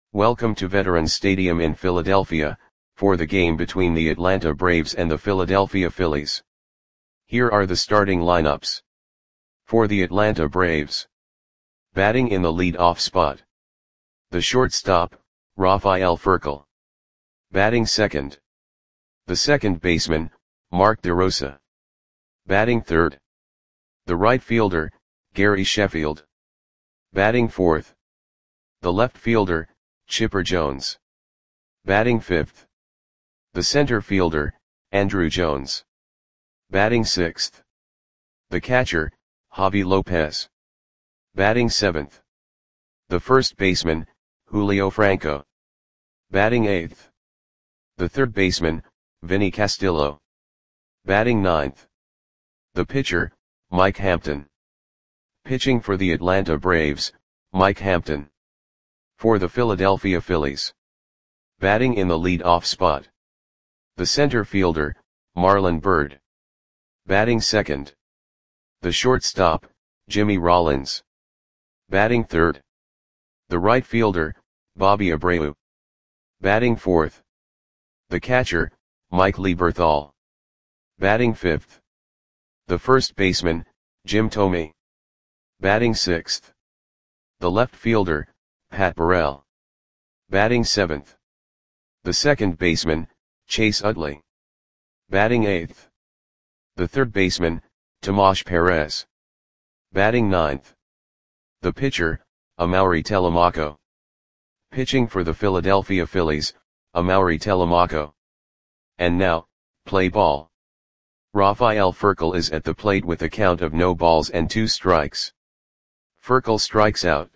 Welcome to Veterans Stadium in Philadelphia, for the game between the Atlanta Braves and the Philadelphia Phillies. Here are the starting lineups. For the Atlanta Braves. Batting in the lead-off spot. The shortstop, Rafael Furcal. Batting second. The second baseman, Mark DeRosa. Batting third. The right fielder, Gary Sheffield. Batting fourth. The left fielder, Chipper Jones. Batting fifth. The center fielder, Andruw Jones. Batting sixth. The catcher, Javy Lopez. Batting seventh. The first baseman, Julio Franco. Batting eighth. The third baseman, Vinny Castillo. Batting ninth. The pitcher, Mike Hampton. Pitching for the Atlanta Braves, Mike Hampton. For the Philadelphia Phillies. Batting in the lead-off spot. The center fielder, Marlon Byrd. Batting second. The shortstop, Jimmy Rollins. Batting third. The right fielder, Bobby Abreu. Batting fourth. The catcher, Mike Lieberthal. Batting fifth. The first baseman, Jim Thome. Batting sixth. The left fielder, Pat Burrell. Batting seventh. The second baseman, Chase Utley. Batting eighth. The third baseman, Tomas Perez. Batting ninth. The pitcher, Amaury Telemaco. Pitching for the Philadelphia Phillies, Amaury Telemaco. And now, play ball. Rafael Furcal is at the plate with a count of no balls and 2 strikes. Furcal strikes out.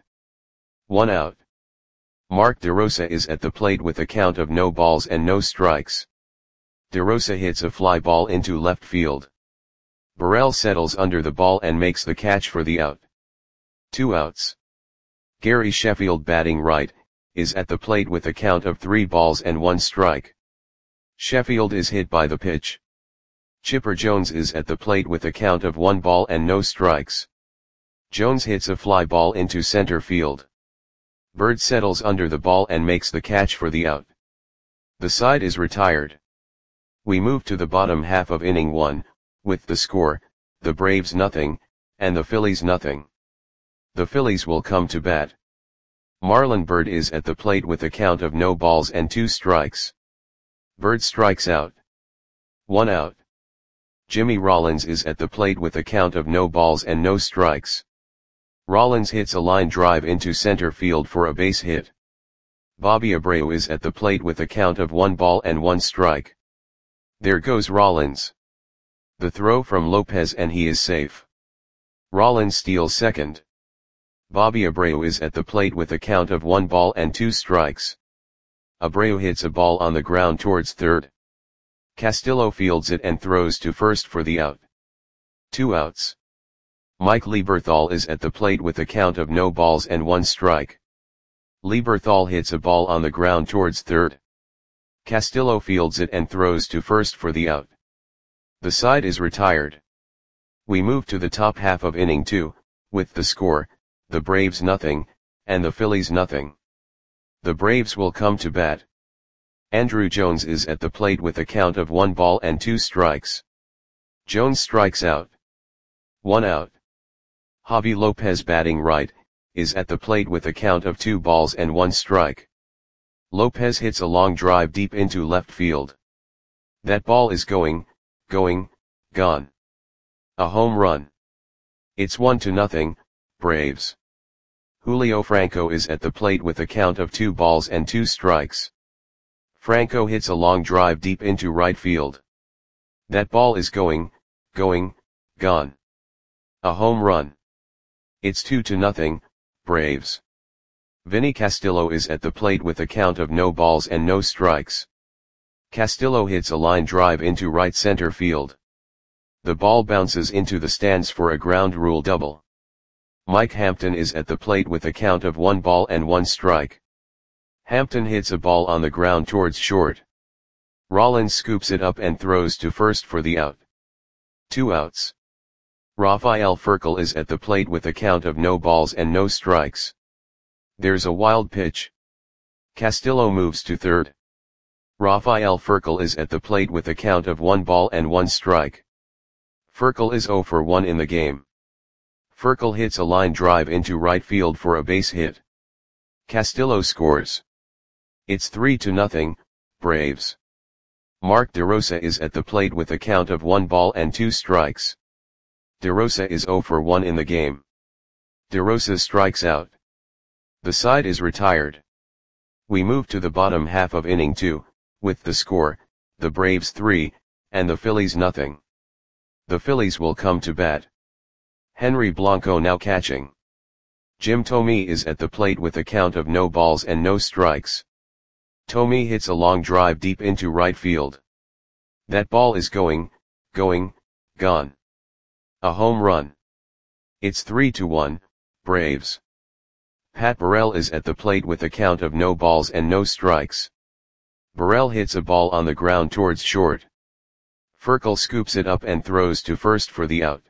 1 out. Mark DeRosa is at the plate with a count of no balls and no strikes. DeRosa hits a fly ball into left field. Burrell settles under the ball and makes the catch for the out. 2 outs. Gary Sheffield, batting right, is at the plate with a count of 3 balls and 1 strike. Sheffield is hit by the pitch. Chipper Jones is at the plate with a count of 1 ball and no strikes. Jones hits a fly ball into center field. Byrd settles under the ball and makes the catch for the out. The side is retired. We move to the bottom half of inning 1, with the score, the Braves nothing, and the Phillies nothing. The Phillies will come to bat. Marlon Byrd is at the plate with a count of no balls and 2 strikes. Byrd strikes out. 1 out. Jimmy Rollins is at the plate with a count of no balls and no strikes. Rollins hits a line drive into center field for a base hit. Bobby Abreu is at the plate with a count of 1 ball and 1 strike. There goes Rollins. The throw from Lopez and he is safe. Rollins steals second. Bobby Abreu is at the plate with a count of 1 ball and 2 strikes. Abreu hits a ball on the ground towards third. Castillo fields it and throws to first for the out. 2 outs. Mike Lieberthal is at the plate with a count of no balls and 1 strike. Lieberthal hits a ball on the ground towards third. Castillo fields it and throws to first for the out. The side is retired. We move to the top half of inning 2, with the score, the Braves nothing, and the Phillies nothing. The Braves will come to bat. Andruw Jones is at the plate with a count of 1 ball and 2 strikes. Jones strikes out. 1 out. Javy Lopez, batting right, is at the plate with a count of 2 balls and 1 strike. Lopez hits a long drive deep into left field. That ball is gone. A home run. It's 1-0, Braves. Julio Franco is at the plate with a count of 2 balls and 2 strikes. Franco hits a long drive deep into right field. That ball is gone. A home run. It's 2-0, Braves. Vinny Castillo is at the plate with a count of no balls and no strikes. Castillo hits a line drive into right center field. The ball bounces into the stands for a ground rule double. Mike Hampton is at the plate with a count of 1 ball and 1 strike. Hampton hits a ball on the ground towards short. Rollins scoops it up and throws to first for the out. 2 outs. Rafael Furcal is at the plate with a count of no balls and no strikes. There's a wild pitch. Castillo moves to third. Rafael Furcal is at the plate with a count of 1 ball and 1 strike. Furcal is 0 for 1 in the game. Furcal hits a line drive into right field for a base hit. Castillo scores. It's 3-0, Braves. Mark DeRosa is at the plate with a count of 1 ball and 2 strikes. DeRosa is 0 for 1 in the game. DeRosa strikes out. The side is retired. We move to the bottom half of inning 2, with the score, the Braves 3, and the Phillies nothing. The Phillies will come to bat. Henry Blanco now catching. Jim Thome is at the plate with a count of no balls and no strikes. Thome hits a long drive deep into right field. That ball is gone. A home run. It's 3-1, Braves. Pat Burrell is at the plate with a count of no balls and no strikes. Burrell hits a ball on the ground towards short. Furcal scoops it up and throws to first for the out.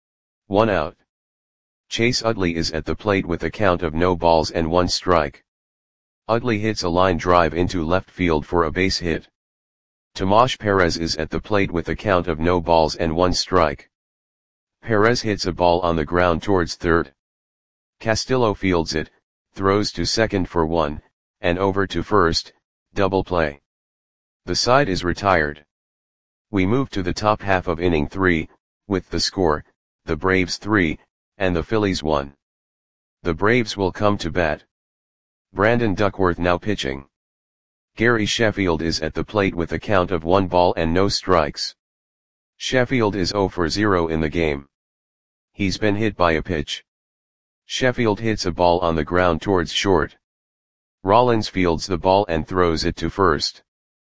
1 out. Chase Utley is at the plate with a count of no balls and 1 strike. Utley hits a line drive into left field for a base hit. Tomas Perez is at the plate with a count of no balls and 1 strike. Perez hits a ball on the ground towards third. Castillo fields it, throws to second for 1, and over to first, double play. The side is retired. We move to the top half of inning 3, with the score, the Braves 3, and the Phillies 1. The Braves will come to bat. Brandon Duckworth now pitching. Gary Sheffield is at the plate with a count of 1 ball and no strikes. Sheffield is 0 for 0 in the game. He's been hit by a pitch. Sheffield hits a ball on the ground towards short. Rollins fields the ball and throws it to first.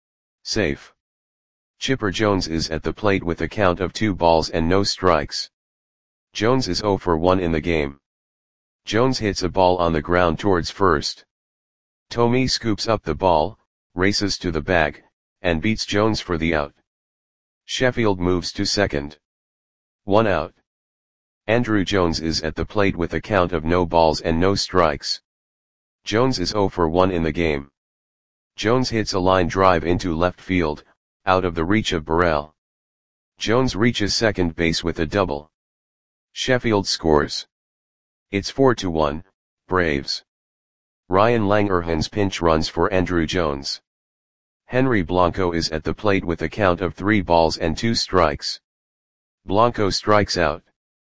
Safe. Chipper Jones is at the plate with a count of 2 balls and no strikes. Jones is 0 for 1 in the game. Jones hits a ball on the ground towards first. Thome scoops up the ball, races to the bag, and beats Jones for the out. Sheffield moves to second. 1 out. Andrew Jones is at the plate with a count of no balls and no strikes. Jones is 0 for 1 in the game. Jones hits a line drive into left field, out of the reach of Burrell. Jones reaches second base with a double. Sheffield scores. It's 4-1, Braves. Ryan Langerhans pinch runs for Andrew Jones. Henry Blanco is at the plate with a count of 3 balls and 2 strikes. Blanco strikes out.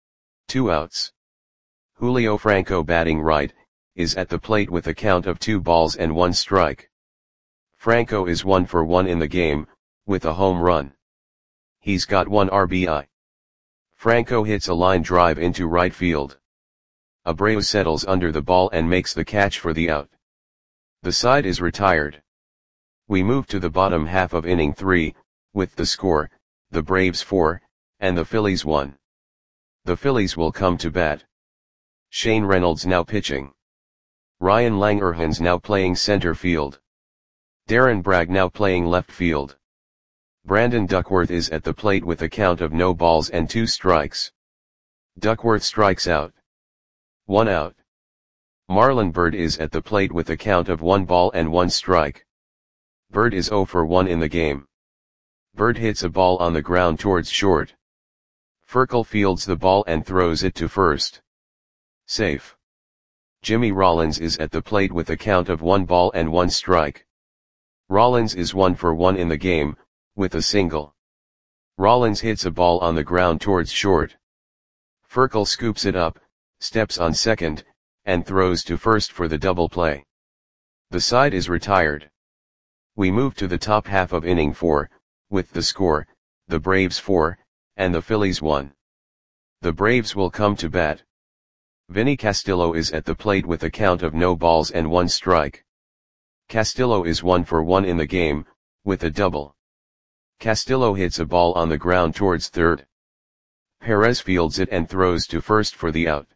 2 outs. Julio Franco batting right, is at the plate with a count of 2 balls and 1 strike. Franco is 1 for 1 in the game, with a home run. He's got 1 RBI. Franco hits a line drive into right field. Abreu settles under the ball and makes the catch for the out. The side is retired. We move to the bottom half of inning 3, with the score, the Braves 4, and the Phillies 1. The Phillies will come to bat. Shane Reynolds now pitching. Ryan Langerhans now playing center field. Darren Bragg now playing left field. Brandon Duckworth is at the plate with a count of no balls and 2 strikes. Duckworth strikes out. 1 out. Marlon Byrd is at the plate with a count of 1 ball and 1 strike. Byrd is 0 for 1 in the game. Byrd hits a ball on the ground towards short. Furcal fields the ball and throws it to first. Safe. Jimmy Rollins is at the plate with a count of 1 ball and 1 strike. Rollins is 1 for 1 in the game, with a single. Rollins hits a ball on the ground towards short. Furcal scoops it up, steps on second, and throws to first for the double play. The side is retired. We move to the top half of inning 4, with the score, the Braves 4, and the Phillies 1. The Braves will come to bat. Vinny Castillo is at the plate with a count of no balls and 1 strike. Castillo is 1 for 1 in the game, with a double. Castillo hits a ball on the ground towards third. Perez fields it and throws to first for the out.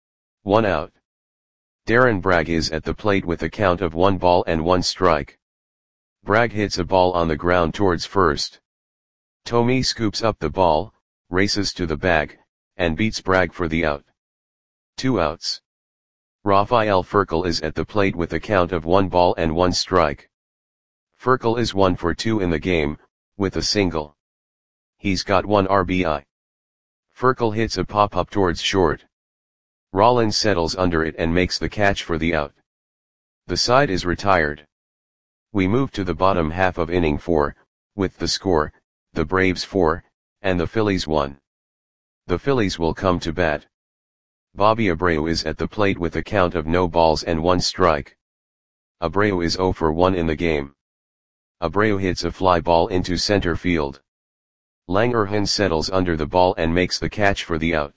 1 out. Darren Bragg is at the plate with a count of 1 ball and 1 strike. Bragg hits a ball on the ground towards first. Thome scoops up the ball, races to the bag, and beats Bragg for the out. 2 outs. Rafael Furcal is at the plate with a count of 1 ball and 1 strike. Furcal is 1 for 2 in the game, with a single. He's got 1 RBI. Furcal hits a pop-up towards short. Rollins settles under it and makes the catch for the out. The side is retired. We move to the bottom half of inning 4, with the score, the Braves 4, and the Phillies 1. The Phillies will come to bat. Bobby Abreu is at the plate with a count of no balls and 1 strike. Abreu is 0 for 1 in the game. Abreu hits a fly ball into center field. Langerhans settles under the ball and makes the catch for the out.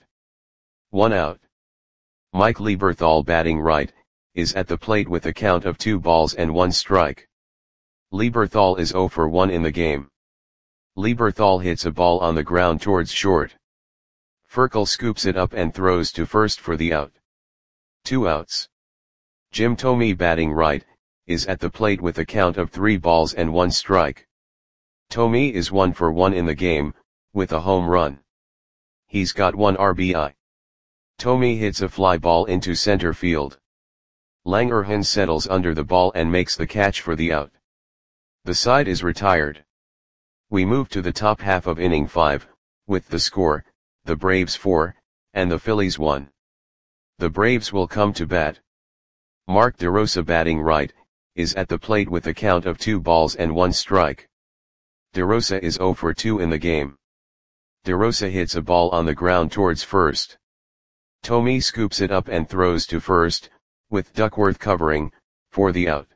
1 out. Mike Lieberthal, batting right, is at the plate with a count of 2 balls and 1 strike. Lieberthal is 0 for 1 in the game. Lieberthal hits a ball on the ground towards short. Furcal scoops it up and throws to first for the out. 2 outs. Jim Thome, batting right, is at the plate with a count of 3 balls and 1 strike. Thome is 1 for 1 in the game, with a home run. He's got 1 RBI. Thome hits a fly ball into center field. Langerhans settles under the ball and makes the catch for the out. The side is retired. We move to the top half of inning 5, with the score, the Braves 4, and the Phillies 1. The Braves will come to bat. Mark DeRosa, batting right, is at the plate with a count of 2 balls and 1 strike. DeRosa is 0 for 2 in the game. DeRosa hits a ball on the ground towards first. Thome scoops it up and throws to first, with Duckworth covering, for the out.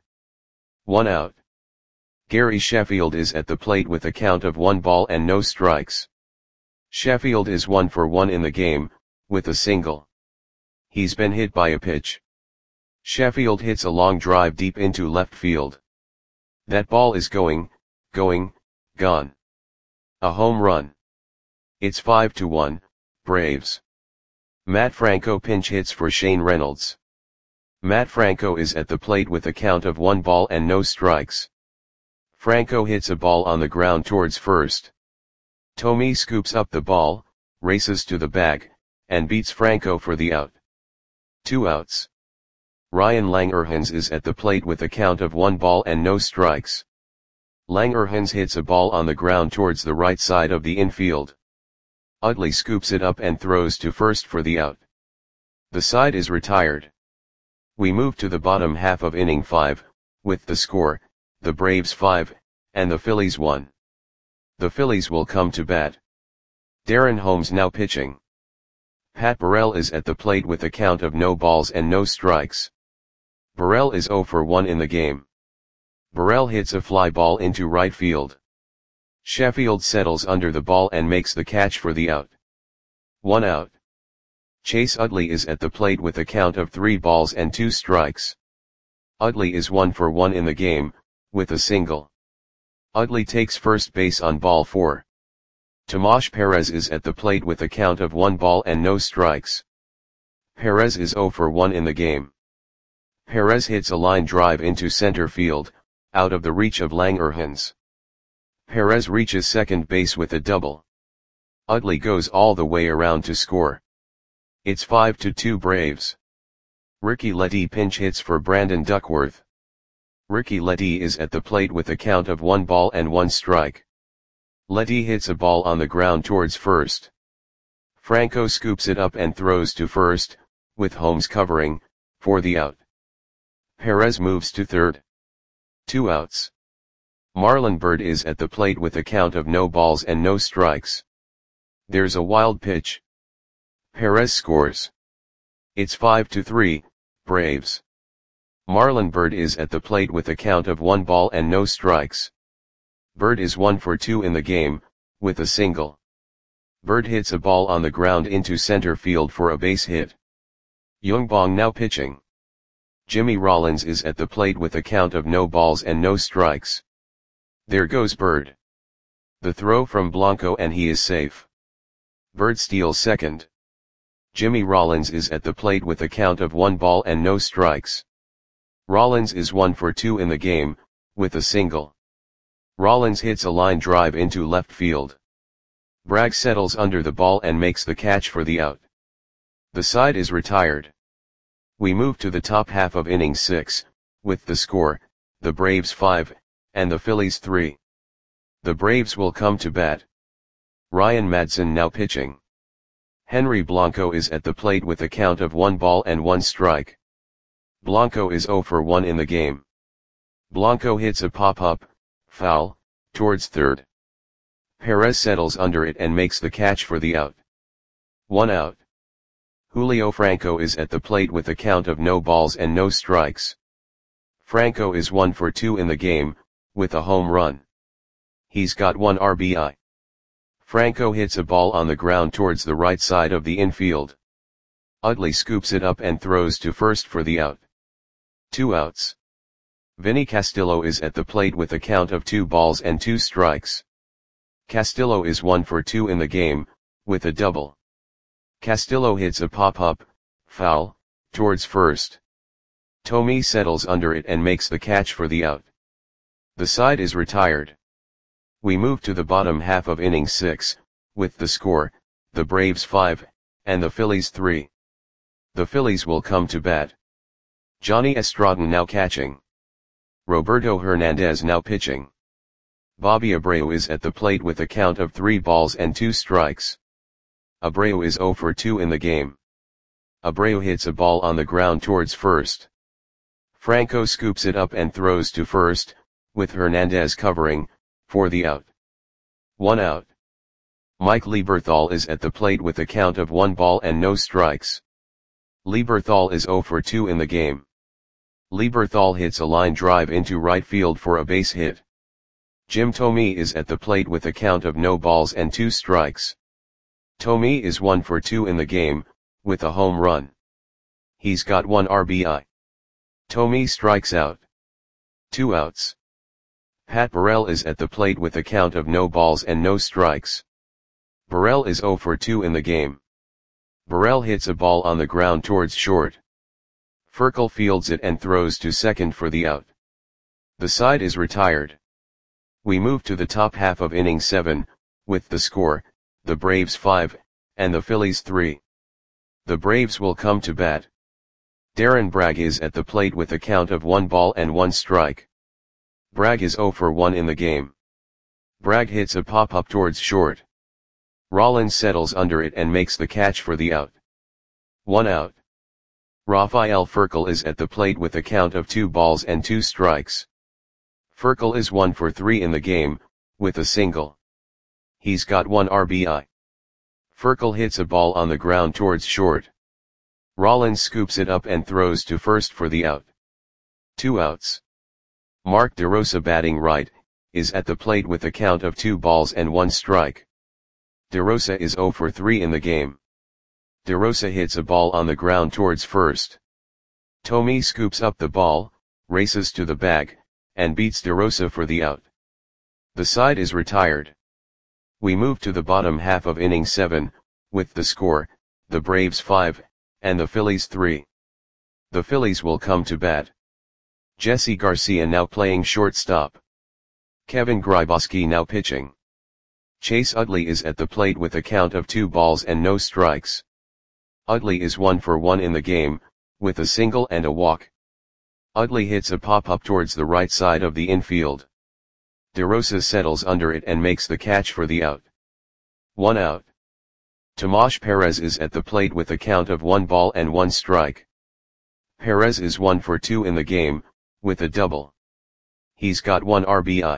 1 out. Gary Sheffield is at the plate with a count of 1 ball and no strikes. Sheffield is 1 for 1 in the game, with a single. He's been hit by a pitch. Sheffield hits a long drive deep into left field. That ball is gone. A home run. It's 5-1, Braves. Matt Franco pinch hits for Shane Reynolds. Matt Franco is at the plate with a count of 1 ball and no strikes. Franco hits a ball on the ground towards first. Thome scoops up the ball, races to the bag, and beats Franco for the out. 2 outs. Ryan Langerhans is at the plate with a count of 1 ball and no strikes. Langerhans hits a ball on the ground towards the right side of the infield. Utley scoops it up and throws to first for the out. The side is retired. We move to the bottom half of inning 5, with the score, the Braves 5, and the Phillies 1. The Phillies will come to bat. Darren Holmes now pitching. Pat Burrell is at the plate with a count of no balls and no strikes. Burrell is 0 for 1 in the game. Burrell hits a fly ball into right field. Sheffield settles under the ball and makes the catch for the out. 1 out. Chase Utley is at the plate with a count of 3 balls and 2 strikes. Utley is 1 for 1 in the game, with a single. Utley takes first base on ball 4. Tomas Perez is at the plate with a count of 1 ball and no strikes. Perez is 0 for 1 in the game. Perez hits a line drive into center field, out of the reach of Langerhans. Perez reaches second base with a double. Utley goes all the way around to score. It's 5-2 Braves. Ricky Ledee pinch hits for Brandon Duckworth. Ricky Ledee is at the plate with a count of 1 ball and 1 strike. Ledee hits a ball on the ground towards first. Franco scoops it up and throws to first, with Holmes covering, for the out. Perez moves to third. 2 outs. Marlon Byrd is at the plate with a count of no balls and no strikes. There's a wild pitch. Perez scores. It's 5-3, Braves. Marlon Byrd is at the plate with a count of 1 ball and no strikes. Byrd is 1 for 2 in the game, with a single. Byrd hits a ball on the ground into center field for a base hit. Youngbong now pitching. Jimmy Rollins is at the plate with a count of no balls and no strikes. There goes Byrd. The throw from Blanco and he is safe. Byrd steals second. Jimmy Rollins is at the plate with a count of 1 ball and no strikes. Rollins is 1 for 2 in the game, with a single. Rollins hits a line drive into left field. Bragg settles under the ball and makes the catch for the out. The side is retired. We move to the top half of inning 6, with the score, the Braves 5, and the Phillies 3. The Braves will come to bat. Ryan Madson now pitching. Henry Blanco is at the plate with a count of 1 ball and 1 strike. Blanco is 0 for 1 in the game. Blanco hits a pop-up, foul, towards third. Perez settles under it and makes the catch for the out. 1 out. Julio Franco is at the plate with a count of no balls and no strikes. Franco is 1 for 2 in the game, with a home run. He's got 1 RBI. Franco hits a ball on the ground towards the right side of the infield. Utley scoops it up and throws to first for the out. 2 outs. Vinny Castillo is at the plate with a count of 2 balls and 2 strikes. Castillo is 1 for 2 in the game, with a double. Castillo hits a pop-up, foul, towards first. Tommy settles under it and makes the catch for the out. The side is retired. We move to the bottom half of inning 6, with the score, the Braves 5, and the Phillies 3. The Phillies will come to bat. Johnny Estradon now catching. Roberto Hernandez now pitching. Bobby Abreu is at the plate with a count of 3 balls and 2 strikes. Abreu is 0 for 2 in the game. Abreu hits a ball on the ground towards first. Franco scoops it up and throws to first, with Hernandez covering, for the out. 1 out. Mike Lieberthal is at the plate with a count of 1 ball and no strikes. Lieberthal is 0 for 2 in the game. Lieberthal hits a line drive into right field for a base hit. Jim Thome is at the plate with a count of no balls and 2 strikes. Thome is 1 for 2 in the game, with a home run. He's got 1 RBI. Thome strikes out. 2 outs. Pat Burrell is at the plate with a count of no balls and no strikes. Burrell is 0 for 2 in the game. Burrell hits a ball on the ground towards short. Furcal fields it and throws to second for the out. The side is retired. We move to the top half of inning 7, with the score, the Braves 5, and the Phillies 3. The Braves will come to bat. Darren Bragg is at the plate with a count of 1 ball and 1 strike. Bragg is 0 for 1 in the game. Bragg hits a pop-up towards short. Rollins settles under it and makes the catch for the out. 1 out. Rafael Furcal is at the plate with a count of 2 balls and 2 strikes. Furcal is 1 for 3 in the game, with a single. He's got 1 RBI. Furcal hits a ball on the ground towards short. Rollins scoops it up and throws to first for the out. 2 outs. Mark DeRosa batting right, is at the plate with a count of 2 balls and 1 strike. DeRosa is 0 for 3 in the game. DeRosa hits a ball on the ground towards first. Thome scoops up the ball, races to the bag, and beats DeRosa for the out. The side is retired. We move to the bottom half of inning 7, with the score, the Braves 5, and the Phillies 3. The Phillies will come to bat. Jesse Garcia now playing shortstop. Kevin Grybauski now pitching. Chase Utley is at the plate with a count of 2 balls and no strikes. Utley is 1 for 1 in the game, with a single and a walk. Utley hits a pop-up towards the right side of the infield. DeRosa settles under it and makes the catch for the out. 1 out. Tomas Perez is at the plate with a count of 1 ball and 1 strike. Perez is 1 for 2 in the game, with a double. He's got 1 RBI.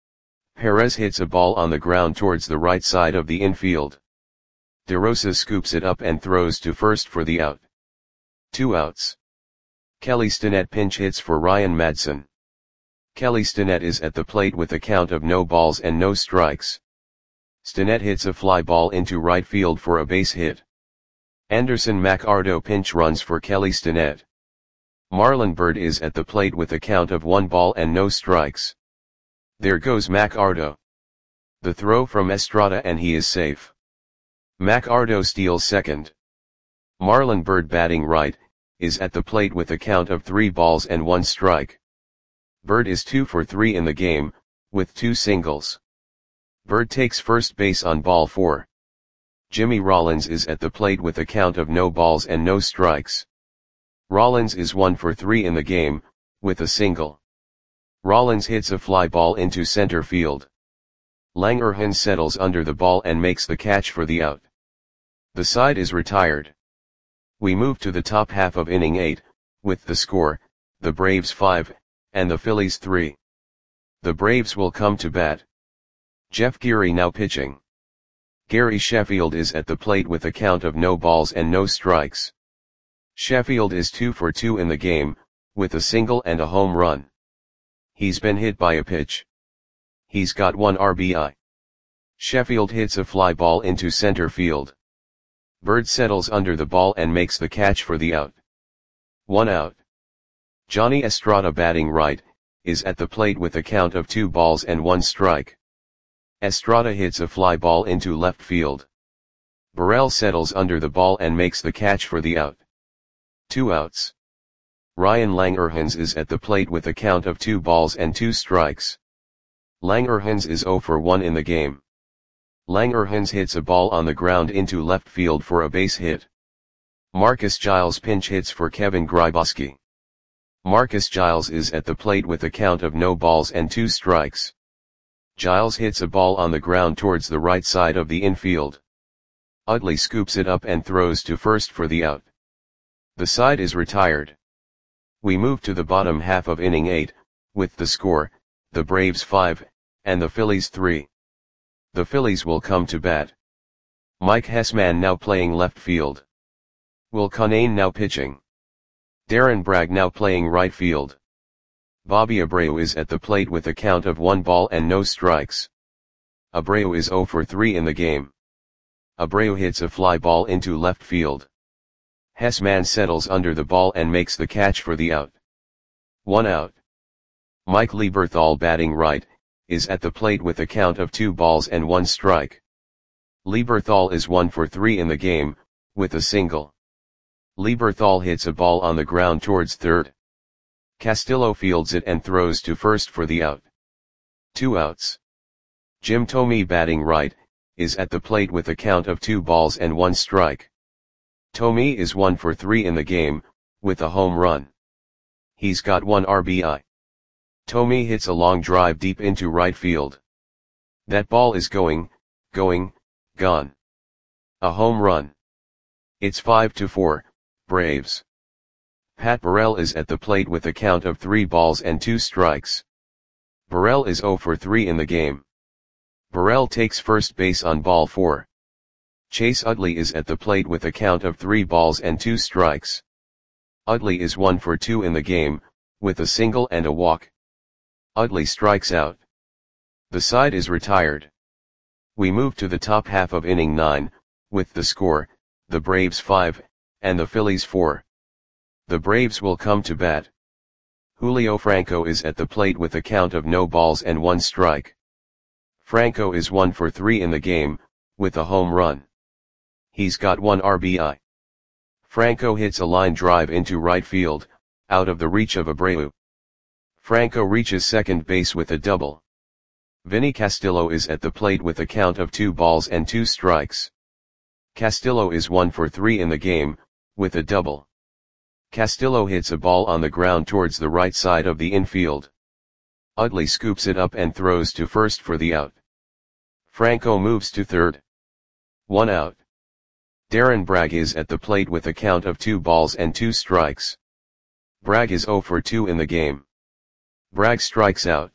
Perez hits a ball on the ground towards the right side of the infield. DeRosa scoops it up and throws to first for the out. 2 outs. Kelly Stinnett pinch hits for Ryan Madson. Kelly Stinnett is at the plate with a count of no balls and no strikes. Stinnett hits a fly ball into right field for a base hit. Anderson McArdo pinch runs for Kelly Stinnett. Marlon Byrd is at the plate with a count of 1 ball and no strikes. There goes McArdo. The throw from Estrada and he is safe. McArdo steals second. Marlon Byrd batting right, is at the plate with a count of 3 balls and 1 strike. Byrd is 2 for 3 in the game, with 2 singles. Byrd takes first base on ball 4. Jimmy Rollins is at the plate with a count of no balls and no strikes. Rollins is 1 for 3 in the game, with a single. Rollins hits a fly ball into center field. Langerhans settles under the ball and makes the catch for the out. The side is retired. We move to the top half of inning 8, with the score, the Braves 5, and the Phillies 3. The Braves will come to bat. Jeff Geary now pitching. Gary Sheffield is at the plate with a count of no balls and no strikes. Sheffield is 2 for 2 in the game, with a single and a home run. He's been hit by a pitch. He's got 1 RBI. Sheffield hits a fly ball into center field. Bird settles under the ball and makes the catch for the out. 1 out. Johnny Estrada batting right, is at the plate with a count of 2 balls and 1 strike. Estrada hits a fly ball into left field. Burrell settles under the ball and makes the catch for the out. 2 outs. Ryan Langerhans is at the plate with a count of 2 balls and 2 strikes. Langerhans is 0 for 1 in the game. Langerhans hits a ball on the ground into left field for a base hit. Marcus Giles pinch hits for Kevin Grybauski. Marcus Giles is at the plate with a count of no balls and 2 strikes. Giles hits a ball on the ground towards the right side of the infield. Utley scoops it up and throws to first for the out. The side is retired. We move to the bottom half of inning 8, with the score, the Braves 5, and the Phillies 3. The Phillies will come to bat. Mike Hessman now playing left field. Will Conane now pitching. Darren Bragg now playing right field. Bobby Abreu is at the plate with a count of 1 ball and no strikes. Abreu is 0 for 3 in the game. Abreu hits a fly ball into left field. Hessman settles under the ball and makes the catch for the out. 1 out. Mike Lieberthal batting right, is at the plate with a count of 2 balls and 1 strike. Lieberthal is 1 for 3 in the game, with a single. Lieberthal hits a ball on the ground towards third. Castillo fields it and throws to first for the out. 2 outs. Jim Thome batting right, is at the plate with a count of 2 balls and 1 strike. Thome is 1 for 3 in the game, with a home run. He's got 1 RBI. Thome hits a long drive deep into right field. That ball is gone. A home run. It's 5-4, Braves. Pat Burrell is at the plate with a count of 3 balls and 2 strikes. Burrell is 0 for 3 in the game. Burrell takes first base on ball 4. Chase Utley is at the plate with a count of 3 balls and 2 strikes. Utley is 1 for 2 in the game, with a single and a walk. Utley strikes out. The side is retired. We move to the top half of inning 9, with the score, the Braves 5, and the Phillies 4. The Braves will come to bat. Julio Franco is at the plate with a count of no balls and 1 strike. Franco is 1 for 3 in the game, with a home run. He's got 1 RBI. Franco hits a line drive into right field, out of the reach of Abreu. Franco reaches second base with a double. Vinny Castillo is at the plate with a count of 2 balls and 2 strikes. Castillo is 1 for 3 in the game, with a double. Castillo hits a ball on the ground towards the right side of the infield. Utley scoops it up and throws to first for the out. Franco moves to third. 1 out. Darren Bragg is at the plate with a count of 2 balls and 2 strikes. Bragg is 0 for 2 in the game. Bragg strikes out.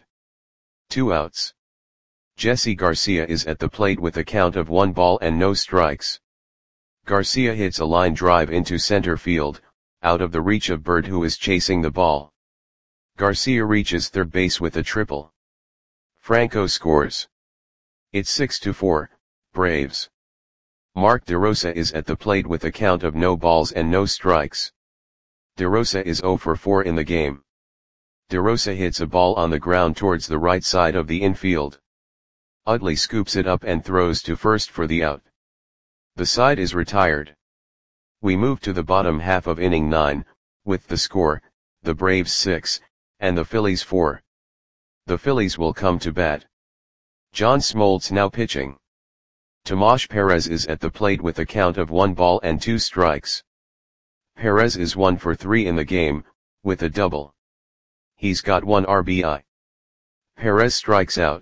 2 outs. Jesse Garcia is at the plate with a count of 1 ball and no strikes. Garcia hits a line drive into center field, out of the reach of Bird, who is chasing the ball. Garcia reaches third base with a triple. Franco scores. It's 6-4, Braves. Mark DeRosa is at the plate with a count of no balls and no strikes. DeRosa is 0 for 4 in the game. DeRosa hits a ball on the ground towards the right side of the infield. Utley scoops it up and throws to first for the out. The side is retired. We move to the bottom half of inning 9, with the score, the Braves 6, and the Phillies 4. The Phillies will come to bat. John Smoltz now pitching. Tomas Perez is at the plate with a count of 1 ball and 2 strikes. Perez is 1 for 3 in the game, with a double. He's got 1 RBI. Perez strikes out.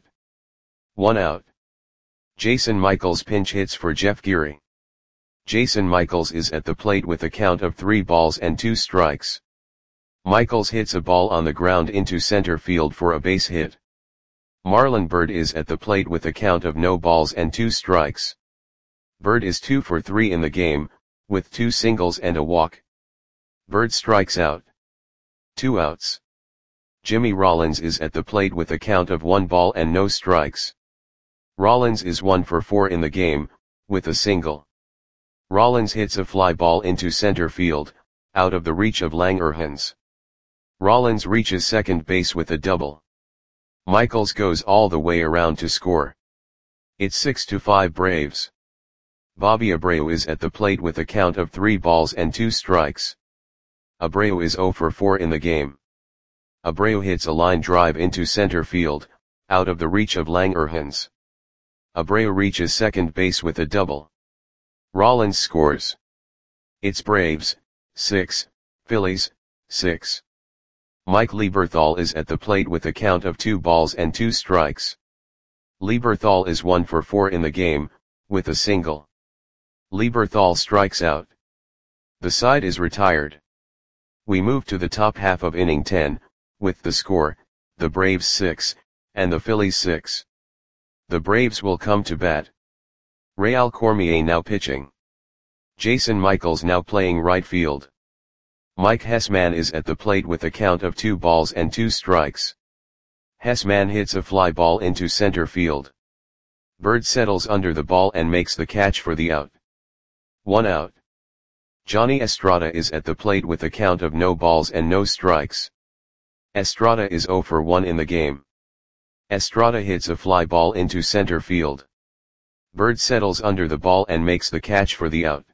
1 out. Jason Michaels pinch hits for Jeff Geary. Jason Michaels is at the plate with a count of 3 balls and 2 strikes. Michaels hits a ball on the ground into center field for a base hit. Marlon Byrd is at the plate with a count of no balls and 2 strikes. Byrd is 2 for 3 in the game, with 2 singles and a walk. Byrd strikes out. 2 outs. Jimmy Rollins is at the plate with a count of 1 ball and no strikes. Rollins is 1 for 4 in the game, with a single. Rollins hits a fly ball into center field, out of the reach of Langerhans. Rollins reaches second base with a double. Michaels goes all the way around to score. It's 6-5 Braves. Bobby Abreu is at the plate with a count of 3 balls and 2 strikes. Abreu is 0 for 4 in the game. Abreu hits a line drive into center field, out of the reach of Langerhans. Abreu reaches second base with a double. Rollins scores. It's Braves, 6, Phillies, 6. Mike Lieberthal is at the plate with a count of 2 balls and 2 strikes. Lieberthal is 1 for 4 in the game, with a single. Lieberthal strikes out. The side is retired. We move to the top half of inning 10, with the score, the Braves 6, and the Phillies 6. The Braves will come to bat. Real Cormier now pitching. Jason Michaels now playing right field. Mike Hessman is at the plate with a count of 2 balls and 2 strikes. Hessman hits a fly ball into center field. Byrd settles under the ball and makes the catch for the out. 1 out. Johnny Estrada is at the plate with a count of no balls and no strikes. Estrada is 0 for 1 in the game. Estrada hits a fly ball into center field. Byrd settles under the ball and makes the catch for the out.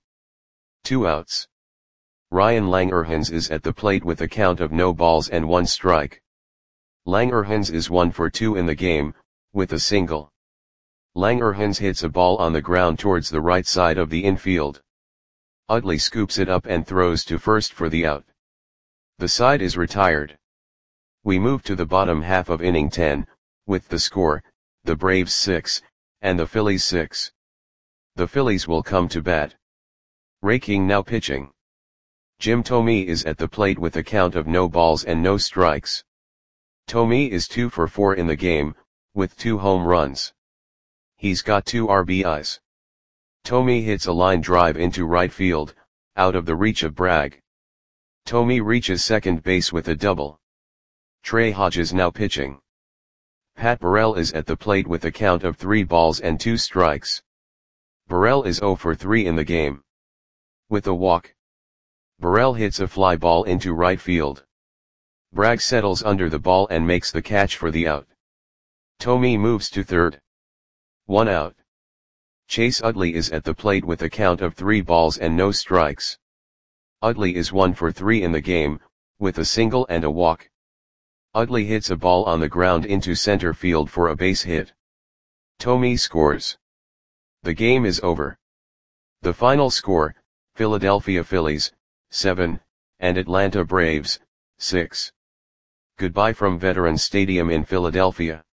2 outs. Ryan Langerhans is at the plate with a count of no balls and 1 strike. Langerhans is 1 for 2 in the game, with a single. Langerhans hits a ball on the ground towards the right side of the infield. Utley scoops it up and throws to first for the out. The side is retired. We move to the bottom half of inning 10, with the score, the Braves 6, and the Phillies 6. The Phillies will come to bat. Ray King now pitching. Jim Thome is at the plate with a count of no balls and no strikes. Thome is 2 for 4 in the game, with 2 home runs. He's got 2 RBIs. Thome hits a line drive into right field, out of the reach of Bragg. Thome reaches second base with a double. Trey Hodges now pitching. Pat Burrell is at the plate with a count of 3 balls and 2 strikes. Burrell is 0 for 3 in the game. With a walk. Burrell hits a fly ball into right field. Bragg settles under the ball and makes the catch for the out. Thome moves to third. 1 out. Chase Utley is at the plate with a count of 3 balls and no strikes. Utley is 1 for 3 in the game, with a single and a walk. Utley hits a ball on the ground into center field for a base hit. Thome scores. The game is over. The final score, Philadelphia Phillies, 7, and Atlanta Braves, 6. Goodbye from Veterans Stadium in Philadelphia.